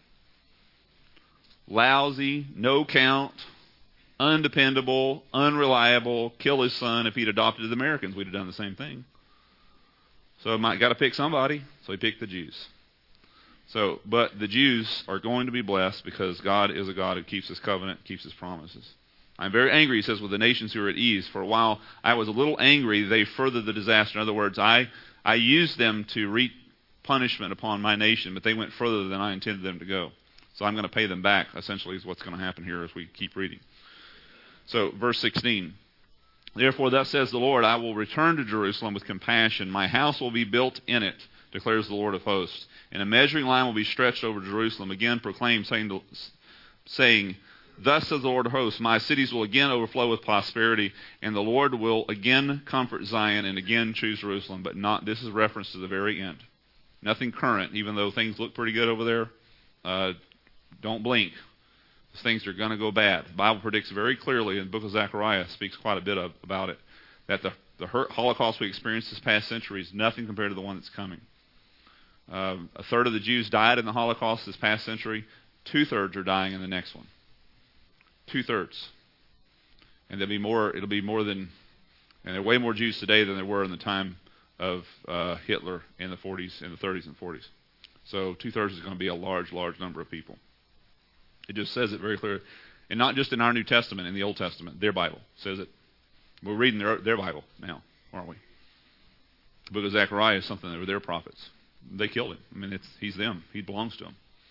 Lousy, no count, undependable, unreliable, kill His son. If He'd adopted the Americans, we'd have done the same thing. So He got to pick somebody, so He picked the Jews. But the Jews are going to be blessed because God is a God who keeps His covenant, keeps His promises. I'm very angry, He says, with the nations who are at ease. For a while I was a little angry. They furthered the disaster. In other words, I used them to reap punishment upon my nation, but they went further than I intended them to go. So I'm going to pay them back, essentially, is what's going to happen here as we keep reading. So, verse 16. Therefore, thus says the Lord, I will return to Jerusalem with compassion. My house will be built in it, declares the Lord of hosts. And a measuring line will be stretched over Jerusalem. Again proclaim, saying, thus says the Lord of hosts, my cities will again overflow with prosperity, and the Lord will again comfort Zion and again choose Jerusalem. But not, this is reference to the very end. Nothing current, even though things look pretty good over there. Don't blink. Things are going to go bad. The Bible predicts very clearly, and the book of Zechariah speaks quite a bit about it, that the Holocaust we experienced this past century is nothing compared to the one that's coming. A third of the Jews died in the Holocaust this past century. 2/3 are dying in the next one. 2/3. And it'll be more than, and there are way more Jews today than there were in the time of Hitler in the 40s, in the 30s and 40s. So 2/3 is going to be a large, large number of people. It just says it very clearly. And not just in our New Testament, in the Old Testament. Their Bible says it. We're reading their Bible now, aren't we? The book of Zechariah is something that were their prophets. They killed him. I mean, he's them. He belongs to them.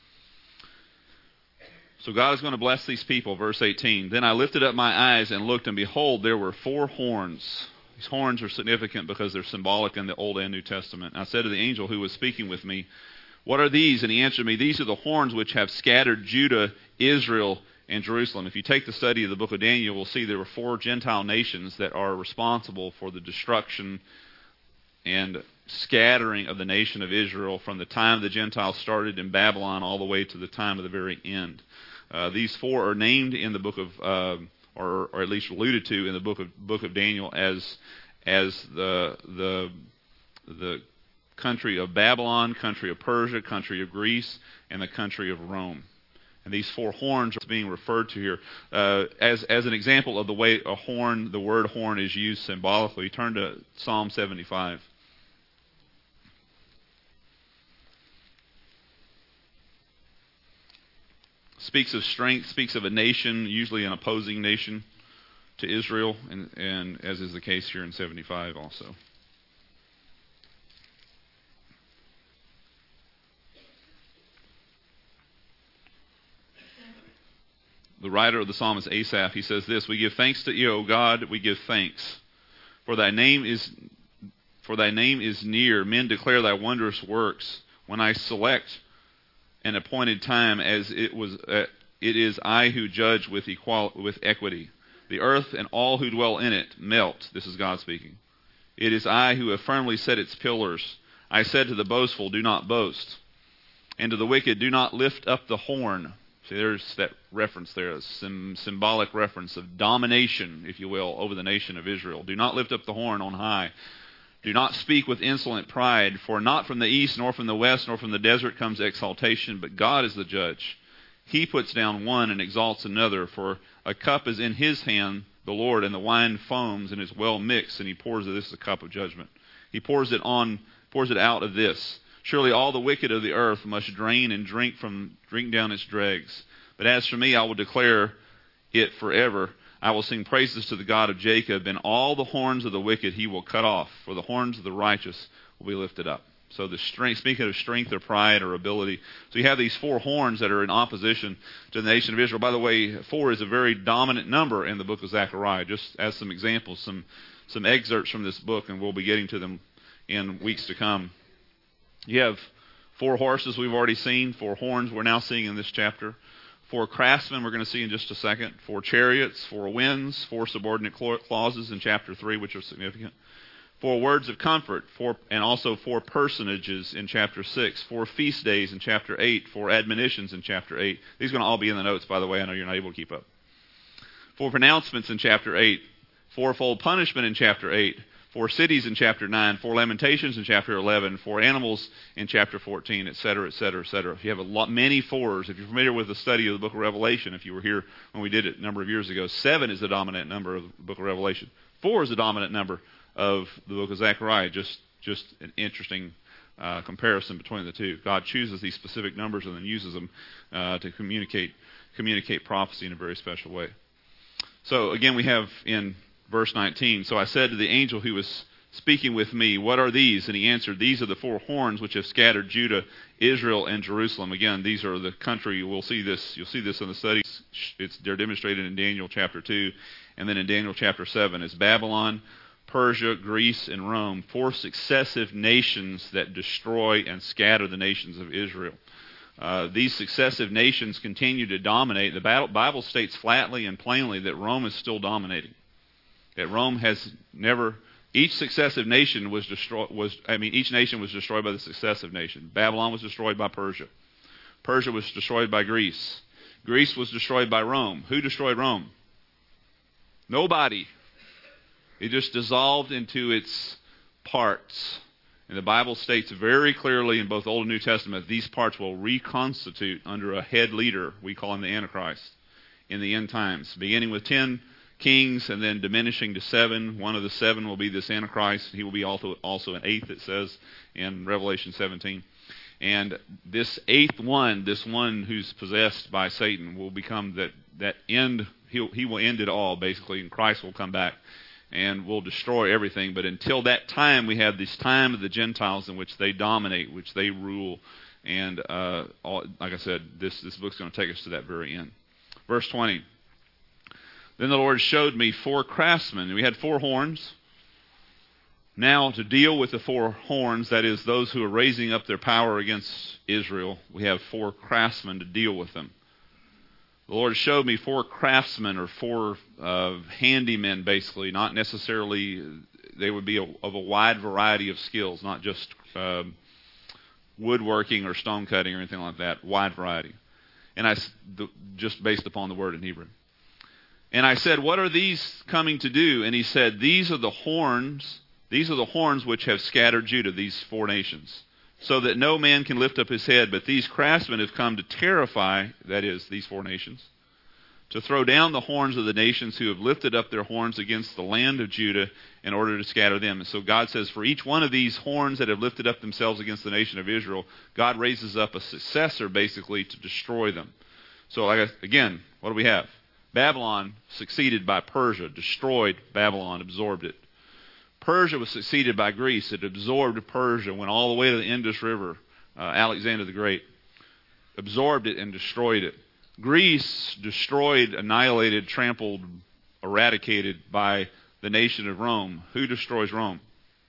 So God is going to bless these people. Verse 18. Then I lifted up my eyes and looked, and behold, there were 4 horns. These horns are significant because they're symbolic in the Old and New Testament. And I said to the angel who was speaking with me, what are these? And he answered me, these are the horns which have scattered Judah, Israel, and Jerusalem. If you take the study of the book of Daniel, we'll see there were 4 Gentile nations that are responsible for the destruction and scattering of the nation of Israel from the time the Gentiles started in Babylon all the way to the time of the very end. These 4 are named in the book of, or at least alluded to in the book of Daniel as the country of Babylon, country of Persia, country of Greece, and the country of Rome. And these 4 horns are being referred to here. As an example of the way the word horn is used symbolically, turn to Psalm 75. Speaks of strength, speaks of a nation, usually an opposing nation to Israel, and as is the case here in 75 also. The writer of the psalm is Asaph. He says this: "We give thanks to you, O God, we give thanks. For thy name is near. Men declare thy wondrous works. When I select an appointed time, as it is I who judge with equity. The earth and all who dwell in it melt." This is God speaking. "It is I who have firmly set its pillars. I said to the boastful, do not boast. And to the wicked, do not lift up the horn." See, there's that reference there, a symbolic reference of domination, if you will, over the nation of Israel. "Do not lift up the horn on high. Do not speak with insolent pride, for not from the east, nor from the west, nor from the desert comes exaltation, but God is the judge. He puts down one and exalts another, for a cup is in his hand, the Lord, and the wine foams and is well mixed, and he pours it." This is a cup of judgment. "He pours it out of this. Surely all the wicked of the earth must drain and drink down its dregs. But as for me, I will declare it forever. I will sing praises to the God of Jacob, and all the horns of the wicked he will cut off, for the horns of the righteous will be lifted up." So the strength, speaking of strength or pride or ability, so you have these 4 horns that are in opposition to the nation of Israel. By the way, 4 is a very dominant number in the book of Zechariah. Just as some examples, some excerpts from this book, and we'll be getting to them in weeks to come. You have 4 horses we've already seen, 4 horns we're now seeing in this chapter. 4 craftsmen we're going to see in just a second. 4 chariots, 4 winds, 4 subordinate clauses in chapter 3, which are significant. 4 words of comfort, and also 4 personages in chapter 6. 4 feast days in chapter 8. 4 admonitions in chapter 8. These are going to all be in the notes, by the way. I know you're not able to keep up. 4 pronouncements in chapter 8. 4-fold punishment in chapter 8. 4 cities in chapter 9, 4 lamentations in chapter 11, 4 animals in chapter 14, etc., etc., etc. If you have many 4s, if you're familiar with the study of the book of Revelation, if you were here when we did it a number of years ago, 7 is the dominant number of the book of Revelation. 4 is the dominant number of the book of Zechariah. Just an interesting comparison between the two. God chooses these specific numbers and then uses them to communicate prophecy in a very special way. So again, we have in verse 19, "So I said to the angel who was speaking with me, what are these? And he answered, these are the 4 horns which have scattered Judah, Israel, and Jerusalem." Again, these are the country. We'll see this. You'll see this in the studies. They're demonstrated in Daniel chapter 2, and then in Daniel chapter 7. It's Babylon, Persia, Greece, and Rome. 4 successive nations that destroy and scatter the nations of Israel. These successive nations continue to dominate. The Bible states flatly and plainly that Rome is still dominating. That Rome has never. Each successive nation was destroyed. Each nation was destroyed by the successive nation. Babylon was destroyed by Persia. Persia was destroyed by Greece. Greece was destroyed by Rome. Who destroyed Rome? Nobody. It just dissolved into its parts. And the Bible states very clearly in both Old and New Testament, these parts will reconstitute under a head leader. We call him the Antichrist in the end times, beginning with 10 kings and then diminishing to 7. One of the 7 will be this Antichrist. He will be also an 8th, it says in Revelation 17. And this 8th one, this one who's possessed by Satan, will become that end. He will end it all, basically, and Christ will come back and will destroy everything. But until that time, we have this time of the Gentiles in which they dominate, which they rule. And like I said, this book's going to take us to that very end. Verse 20. "Then the Lord showed me 4 craftsmen." We had 4 horns. Now, to deal with the 4 horns, that is, those who are raising up their power against Israel, we have 4 craftsmen to deal with them. The Lord showed me 4 craftsmen or 4 handymen, basically, not necessarily, they would be of a wide variety of skills, not just woodworking or stone cutting or anything like that, wide variety. And just based upon the word in Hebrew. And I said, what are these coming to do? And he said, these are the horns which have scattered Judah, these 4 nations, so that no man can lift up his head. But these craftsmen have come to terrify, that is, these 4 nations, to throw down the horns of the nations who have lifted up their horns against the land of Judah in order to scatter them. And so God says, for each one of these horns that have lifted up themselves against the nation of Israel, God raises up a successor, basically, to destroy them. So, again, what do we have? Babylon succeeded by Persia, destroyed Babylon, absorbed it. Persia was succeeded by Greece. It absorbed Persia, went all the way to the Indus River. Alexander the Great absorbed it and destroyed it. Greece destroyed, annihilated, trampled, eradicated by the nation of Rome. Who destroys Rome?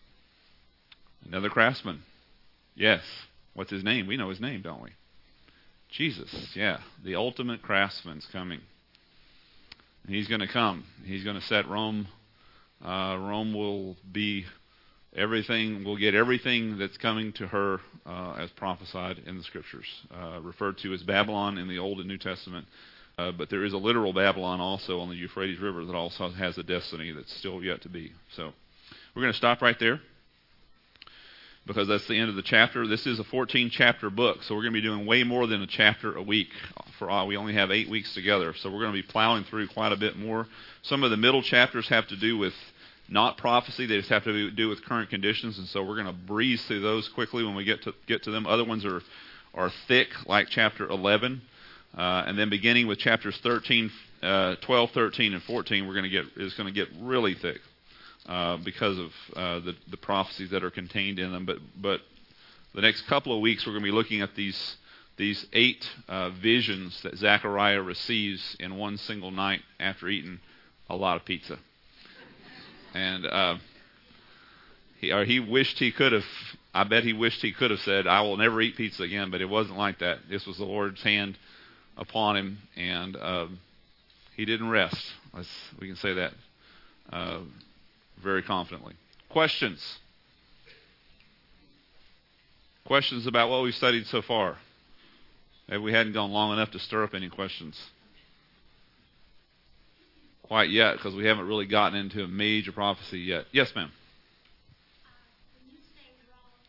Another craftsman. Yes. What's his name? We know his name, don't we? Jesus. Yeah. The ultimate craftsman's coming. He's going to come. He's going to set Rome. Rome will be everything. We'll get everything that's coming to her as prophesied in the Scriptures, referred to as Babylon in the Old and New Testament. But there is a literal Babylon also on the Euphrates River that also has a destiny that's still yet to be. So we're going to stop right there, because that's the end of the chapter. This is a 14-chapter book, so we're going to be doing way more than a chapter a week. We only have 8 weeks together, so we're going to be plowing through quite a bit more. Some of the middle chapters have to do with not prophecy; they just have to do with current conditions, and so we're going to breeze through those quickly when we get to them. Other ones are thick, like chapter 11, and then beginning with chapters 12, 13, and 14, it's going to get really thick. Because of the prophecies that are contained in them. But the next couple of weeks we're going to be looking at these 8 visions that Zechariah receives in one single night after eating a lot of pizza. And he wished he could have, I bet he wished he could have said, I will never eat pizza again, but it wasn't like that. This was the Lord's hand upon him, and he didn't rest. We can say that very confidently. Questions? Questions about what we've studied so far? Maybe we hadn't gone long enough to stir up any questions. Quite yet, because we haven't really gotten into a major prophecy yet. Yes, ma'am. When you say Rome,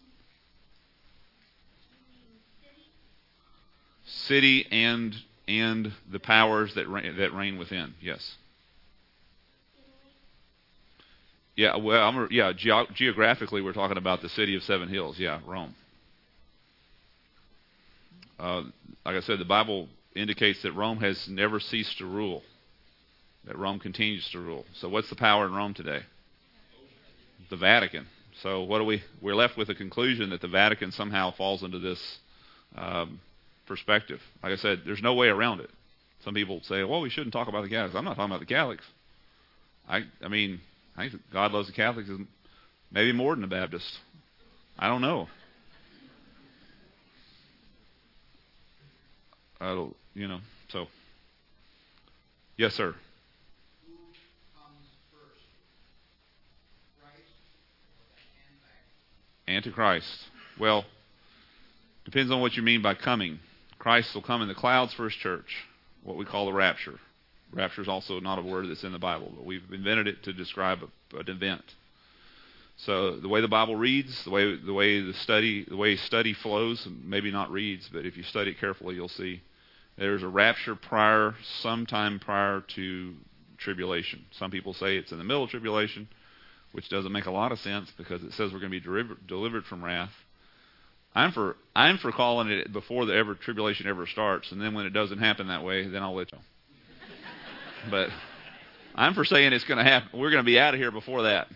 you mean city? City and the powers that reign within. Yes. Yeah, well, geographically, we're talking about the city of 7 hills. Yeah, Rome. Like I said, the Bible indicates that Rome has never ceased to rule, that Rome continues to rule. So what's the power in Rome today? The Vatican. So we're left with the conclusion that the Vatican somehow falls into this perspective. Like I said, there's no way around it. Some people say, well, we shouldn't talk about the Catholics. I'm not talking about the Catholics. I mean, I think God loves the Catholics maybe more than the Baptists. I don't know. So. Yes, sir. Who comes first? Christ or the Antichrist. Well, depends on what you mean by coming. Christ will come in the clouds for his church, what we call the rapture. Rapture is also not a word that's in the Bible, but we've invented it to describe an event. So the way the Bible reads, the way study flows, maybe not reads, but if you study it carefully, you'll see there's a rapture sometime prior to tribulation. Some people say it's in the middle of tribulation, which doesn't make a lot of sense because it says we're going to be delivered from wrath. I'm for calling it before the tribulation ever starts, and then when it doesn't happen that way, then I'll let you know. But I'm for saying it's going to happen. We're going to be out of here before that.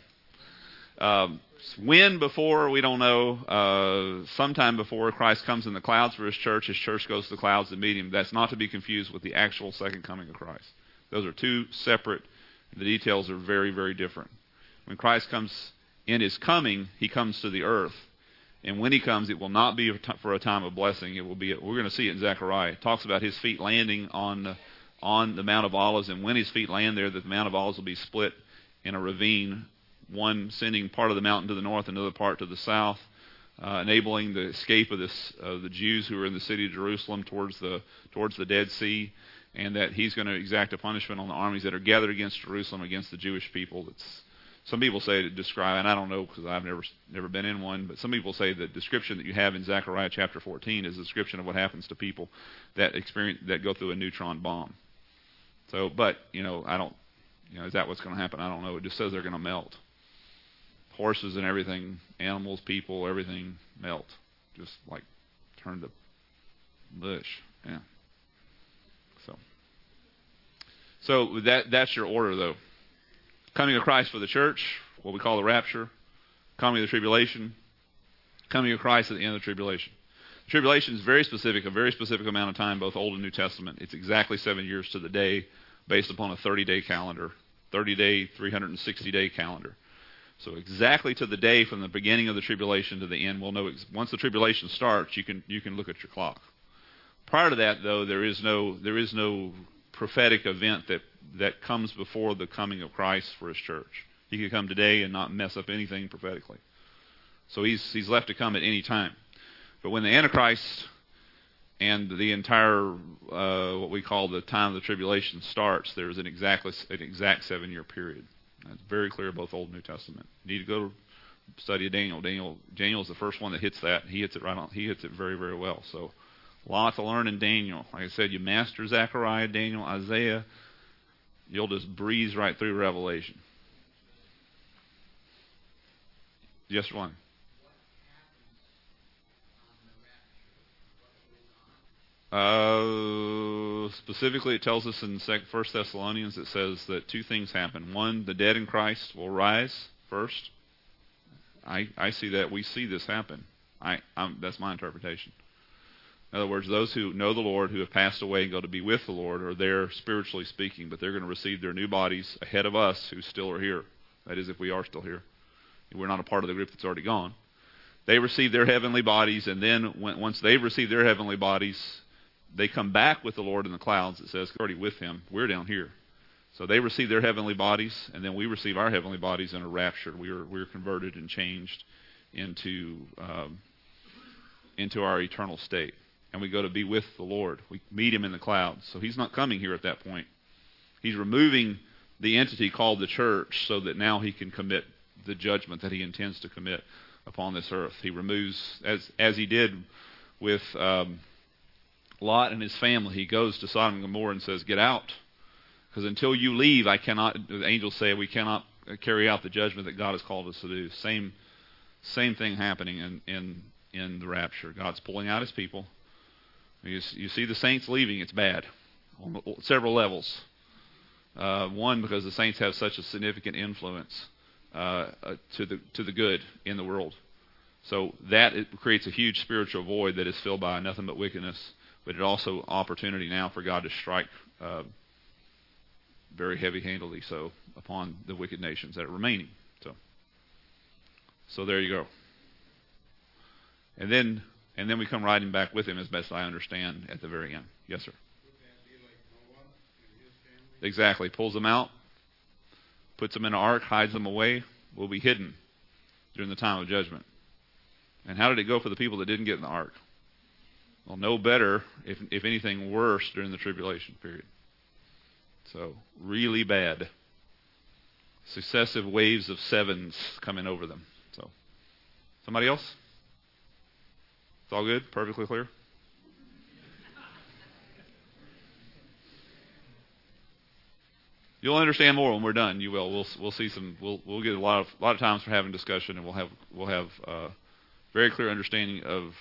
When before, we don't know. Sometime before Christ comes in the clouds for his church goes to the clouds to meet him. That's not to be confused with the actual second coming of Christ. Those are two separate. The details are very, very different. When Christ comes in his coming, he comes to the earth. And when he comes, it will not be for a time of blessing. It will be. We're going to see it in Zechariah. It talks about his feet landing on on the Mount of Olives, and when his feet land there, the Mount of Olives will be split in a ravine, one sending part of the mountain to the north, another part to the south, enabling the escape of the Jews who are in the city of Jerusalem towards the Dead Sea, and that he's going to exact a punishment on the armies that are gathered against Jerusalem, against the Jewish people. Some people say to describe, and I don't know because I've never been in one, but some people say the description that you have in Zechariah chapter 14 is a description of what happens to people that go through a neutron bomb. So, but I don't, is that what's going to happen? I don't know. It just says they're going to melt. Horses and everything, animals, people, everything melt, just like turn to mush. Yeah. So that's your order, though. Coming of Christ for the church, what we call the rapture. Coming of the tribulation. Coming of Christ at the end of the tribulation. The tribulation is a very specific amount of time, both Old and New Testament. It's exactly 7 years to the day, based upon a 30-day calendar, 30-day, 360-day calendar. So exactly to the day from the beginning of the tribulation to the end, we'll know. Once the tribulation starts, you can look at your clock. Prior to that, though, there is no prophetic event that comes before the coming of Christ for his church. He could come today and not mess up anything prophetically. So he's left to come at any time. But when the Antichrist and the entire what we call the time of the tribulation starts, there's an exact 7-year period. That's very clear, both Old and New Testament. You need to go study Daniel. Daniel's the first one that hits that. He hits it right on. He hits it very, very well. So, a lot to learn in Daniel. Like I said, you master Zechariah, Daniel, Isaiah, you'll just breeze right through Revelation. Yes, one. Specifically, it tells us in 1 Thessalonians, it says that two things happen. One, the dead in Christ will rise first. I see that. We see this happen. That's my interpretation. In other words, those who know the Lord, who have passed away and go to be with the Lord, are there spiritually speaking, but they're going to receive their new bodies ahead of us who still are here. That is, if we are still here. We're not a part of the group that's already gone. They receive their heavenly bodies, and then once they've received their heavenly bodies, they come back with the Lord in the clouds. It says, already with him. We're down here. So they receive their heavenly bodies, and then we receive our heavenly bodies in a rapture. We're converted and changed into our eternal state. And we go to be with the Lord. We meet him in the clouds. So he's not coming here at that point. He's removing the entity called the church so that now he can commit the judgment that he intends to commit upon this earth. He removes, as he did with Lot and his family, he goes to Sodom and Gomorrah and says, get out. Because until you leave, the angels say, we cannot carry out the judgment that God has called us to do. Same thing happening in the rapture. God's pulling out his people. You see the saints leaving, it's bad on several levels. One, because the saints have such a significant influence to the good in the world. So that it creates a huge spiritual void that is filled by nothing but wickedness. But it also opportunity now for God to strike very heavy-handedly so upon the wicked nations that are remaining. So there you go. And then we come riding back with him, as best I understand, at the very end. Yes, sir. Would that be like Noah and his family? Exactly. Pulls them out, puts them in an ark, hides them away, will be hidden during the time of judgment. And how did it go for the people that didn't get in the ark? Well, no better, if anything worse, during the tribulation period. So, really bad. Successive waves of sevens coming over them. So, somebody else? It's all good? Perfectly clear? You'll understand more when we're done. You will. We'll see some. We'll get a lot of times for having discussion, and we'll have very clear understanding of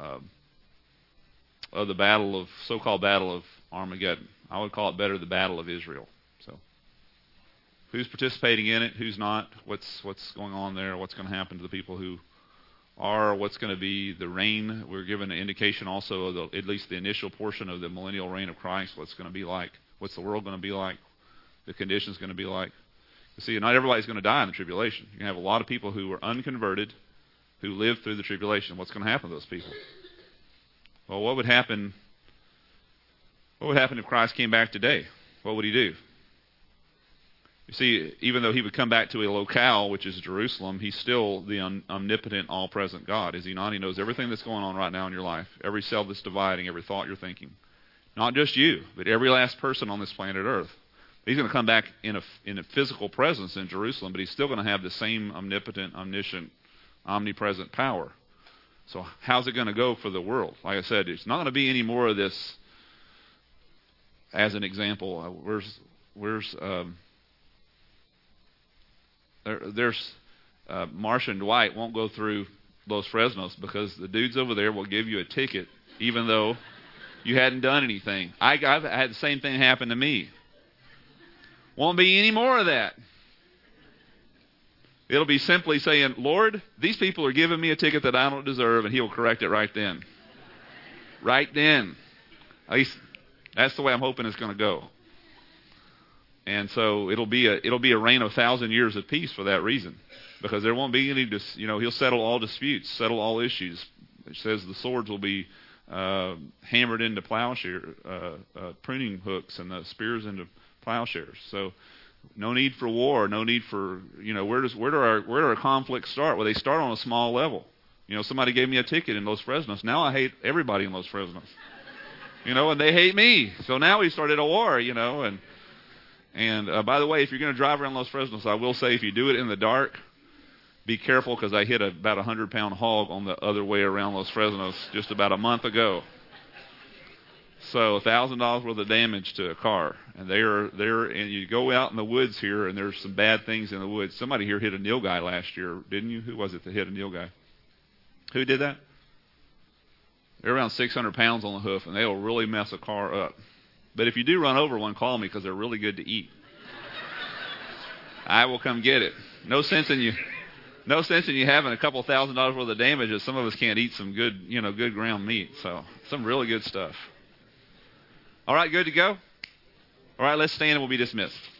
the so-called battle of Armageddon. I would call it better the battle of Israel. So, who's participating in it? Who's not? What's going on there? What's going to happen to the people who are? What's going to be the reign? We're given an indication also of at least the initial portion of the millennial reign of Christ. What's going to be like? What's the world going to be like? The conditions going to be like? You see, not everybody's going to die in the tribulation. You're going to have a lot of people who are unconverted, who lived through the tribulation. What's going to happen to those people? Well, what would happen What would happen if Christ came back today? What would he do? You see, even though he would come back to a locale, which is Jerusalem, he's still the omnipotent, all-present God, is he not? He knows everything that's going on right now in your life, every cell that's dividing, every thought you're thinking. Not just you, but every last person on this planet Earth. He's going to come back in a physical presence in Jerusalem, but he's still going to have the same omnipotent, omniscient, omnipresent power. So how's it going to go for the world? Like I said, it's not going to be any more of this. As an example, there's Marsha and Dwight won't go through Los Fresnos because the dudes over there will give you a ticket even though you hadn't done anything. I've had the same thing happen to me. Won't be any more of that. It'll be simply saying, Lord, these people are giving me a ticket that I don't deserve, and he'll correct it right then. Right then. At least that's the way I'm hoping it's going to go. And so it'll be a reign of 1,000 years of peace for that reason. Because there won't be any, he'll settle all disputes, settle all issues. It says the swords will be hammered into pruning hooks, and the spears into plowshares. So no need for war, no need for, where do our conflicts start? Well, they start on a small level. Somebody gave me a ticket in Los Fresnos. Now I hate everybody in Los Fresnos. And they hate me. So now we started a war, and by the way, if you're going to drive around Los Fresnos, I will say if you do it in the dark, be careful because I hit about 100-pound hog on the other way around Los Fresnos just about a month ago. So $1,000 worth of damage to a car, and and you go out in the woods here, and there's some bad things in the woods. Somebody here hit a nilgai last year, didn't you? Who was it that hit a nilgai? Who did that? They're around 600 pounds on the hoof, and they'll really mess a car up. But if you do run over one, call me because they're really good to eat. I will come get it. No sense in you having a couple $1,000 worth of damage if some of us can't eat some good, good ground meat. So some really good stuff. All right, good to go? All right, let's stand and we'll be dismissed.